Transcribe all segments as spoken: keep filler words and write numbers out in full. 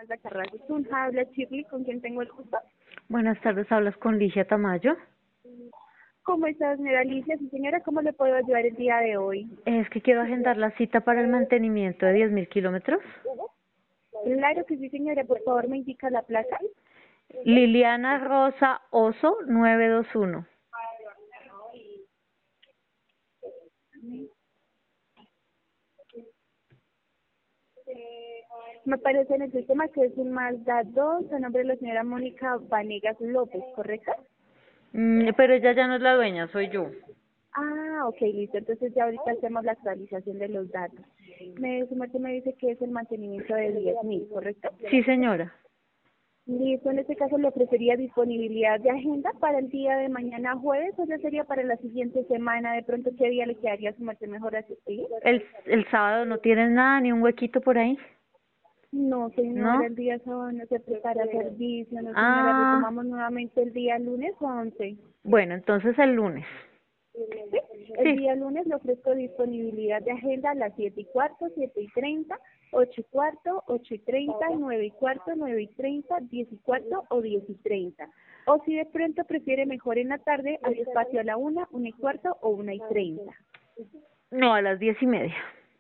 Magda Carrasco Tunja, habla Shirley, con quien tengo el gusto. Buenas tardes, hablas con Ligia Tamayo. ¿Cómo está, señora Alicia? Sí, señora, ¿cómo le puedo ayudar el día de hoy? Es que quiero agendar la cita para el mantenimiento de diez mil kilómetros. Claro que sí, señora, por favor me indica la placa. Liliana Rosa Oso nueve dos uno. Me parece en el sistema que es un Mazda dos, a nombre de la señora Mónica Vanegas López, ¿correcto? Mm, pero ella ya no es la dueña, soy yo. Ah, ok, listo. Entonces ya ahorita hacemos la actualización de los datos. Me, su merced me dice que es el mantenimiento de diez mil, ¿correcto? Sí, señora. Listo, en este caso le ofrecería disponibilidad de agenda para el día de mañana jueves o ya sería para la siguiente semana. De pronto, ¿qué día le quedaría a su merced mejor asistir? El, el sábado no tienes nada, ni un huequito por ahí, No, señora, ¿no? el día sábado no se prepara servicio, no, señora, Ah, retomamos nuevamente el día lunes once. bueno, entonces el lunes. ¿Sí? El Sí. día lunes le ofrezco disponibilidad de agenda a las siete y cuarto, siete y treinta, ocho y cuarto, ocho y treinta, nueve y cuarto, nueve y treinta, diez y cuarto o diez y treinta. O si de pronto prefiere mejor en la tarde, hay espacio a la una, una y cuarto o una y treinta. No, a las diez y media.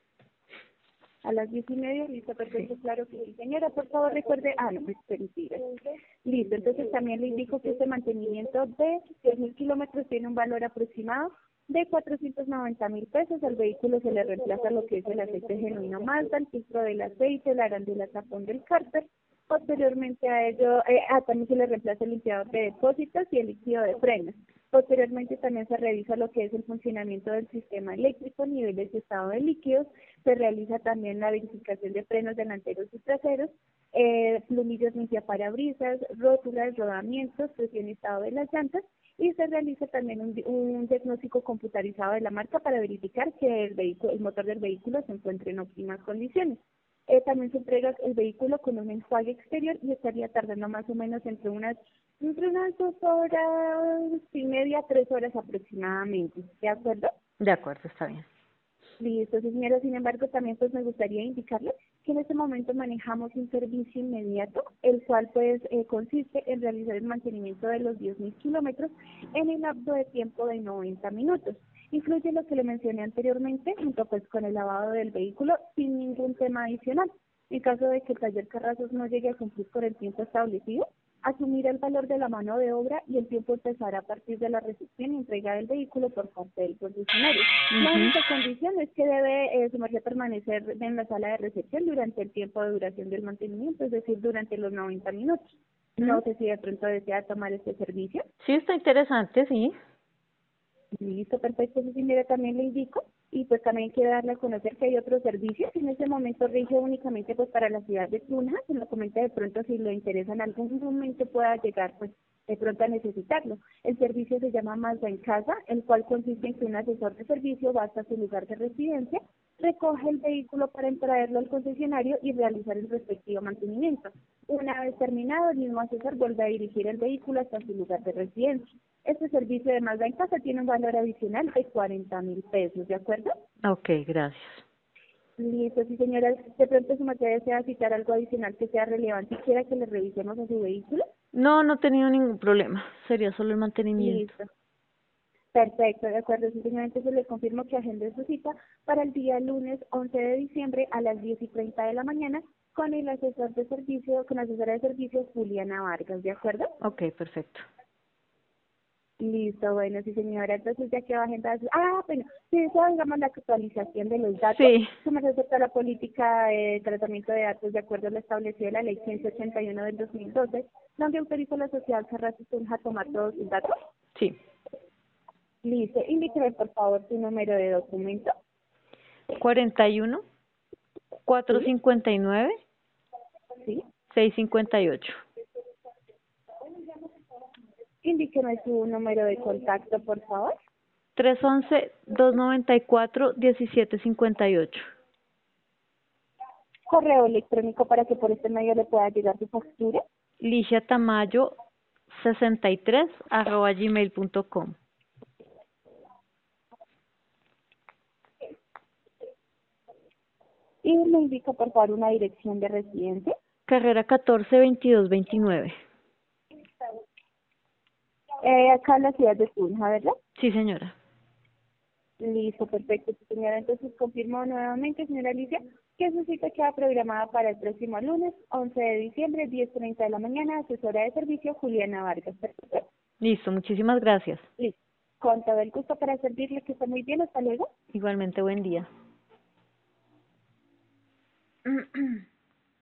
A las diez y media, listo, perfecto, claro que sí. Señora, por favor recuerde, ah, no, pues mentira. Listo, entonces también le indico que este mantenimiento de diez mil kilómetros tiene un valor aproximado de cuatrocientos noventa mil pesos. Al vehículo se le reemplaza lo que es el aceite genuino Mazda, el filtro del aceite, la arandela tapón del cárter. Posteriormente a ello, eh, ah, también se le reemplaza el limpiador de depósitos y el líquido de frenos. Posteriormente también se revisa lo que es el funcionamiento del sistema eléctrico, niveles y estado de líquidos. Se realiza también la verificación de frenos delanteros y traseros, eh, plumillos limpiaparabrisas, rótulas, rodamientos, presión y estado de las llantas. Y se realiza también un, un diagnóstico computarizado de la marca para verificar que el vehículo, el motor del vehículo se encuentre en óptimas condiciones. Eh, también se entrega el vehículo con un enjuague exterior y estaría tardando más o menos entre unas entre unas dos horas y media, tres horas aproximadamente. ¿De acuerdo? De acuerdo, está bien. Listo, sí, señora. Sin embargo, también pues me gustaría indicarle que en este momento manejamos un servicio inmediato, el cual pues eh, consiste en realizar el mantenimiento de los diez mil kilómetros en el lapso de tiempo de noventa minutos. Incluye lo que le mencioné anteriormente, junto pues con el lavado del vehículo sin ningún tema adicional. En caso de que el taller Carrazos no llegue a cumplir con el tiempo establecido, asumirá el valor de la mano de obra y el tiempo empezará a partir de la recepción y entrega del vehículo por parte del concesionario. La Mhm. única condición es que debe eh, su merced permanecer en la sala de recepción durante el tiempo de duración del mantenimiento, es decir, durante los noventa minutos. No sé si de pronto desea tomar este servicio. Sí, está interesante, sí. Listo, perfecto. Sí, señora, también le indico y pues también quiero darle a conocer que hay otros servicios. En este momento rige únicamente pues para la ciudad de Tunja. Se lo comenta de pronto si le interesa en algún momento pueda llegar pues de pronto a necesitarlo. El servicio se llama Mazda en Casa, el cual consiste en que un asesor de servicio va hasta su lugar de residencia, recoge el vehículo para traerlo al concesionario y realizar el respectivo mantenimiento. Una vez terminado, el mismo asesor vuelve a dirigir el vehículo hasta su lugar de residencia. Este servicio de Mazda en Casa tiene un valor adicional de cuarenta mil pesos, ¿de acuerdo? Ok, gracias. Listo, sí, señora. De pronto su merced desea citar algo adicional que sea relevante y quiera que le revisemos a su vehículo. No, no he tenido ningún problema. Sería solo el mantenimiento. Listo. Perfecto, de acuerdo, sí, señora. Entonces le confirmo que agende su cita para el día lunes once de diciembre a las diez y treinta de la mañana con el asesor de servicio, con la asesora de servicios Juliana Vargas, ¿de acuerdo? Ok, perfecto. Listo, bueno, sí, señora. Entonces ya quedó agendada. su- Ah, bueno, sí, eso digamos la actualización de los datos. Sí, Se me acepta la política de tratamiento de datos de acuerdo a lo establecido en la ley ciento ochenta y uno del dos mil doce, donde autoriza a la sociedad Carrasco Tunja a tomar todos sus datos. sí. Listo, indíqueme por favor su número de documento. cuarenta y uno, Sí, cuatrocientos cincuenta y nueve, sí. seiscientos cincuenta y ocho. Indíqueme su número de contacto, por favor. trescientos once, doscientos noventa y cuatro, diecisiete cincuenta y ocho. Correo electrónico para que por este medio le pueda llegar su factura. Ligia Tamayo sesenta y tres arroba gmail punto com. Y me indica por favor una dirección de residencia. Carrera catorce, veintidós, veintinueve. Eh, acá en la ciudad de Tunja, ¿verdad? Sí, señora. Listo, perfecto, sí, señora. Entonces confirmo nuevamente, señora Alicia, que su cita queda programada para el próximo lunes, once de diciembre, diez treinta de la mañana, asesora de servicio Juliana Vargas. Perfecto. Listo, muchísimas gracias. Listo. Con todo el gusto para servirle, que esté muy bien. Hasta luego. Igualmente, buen día.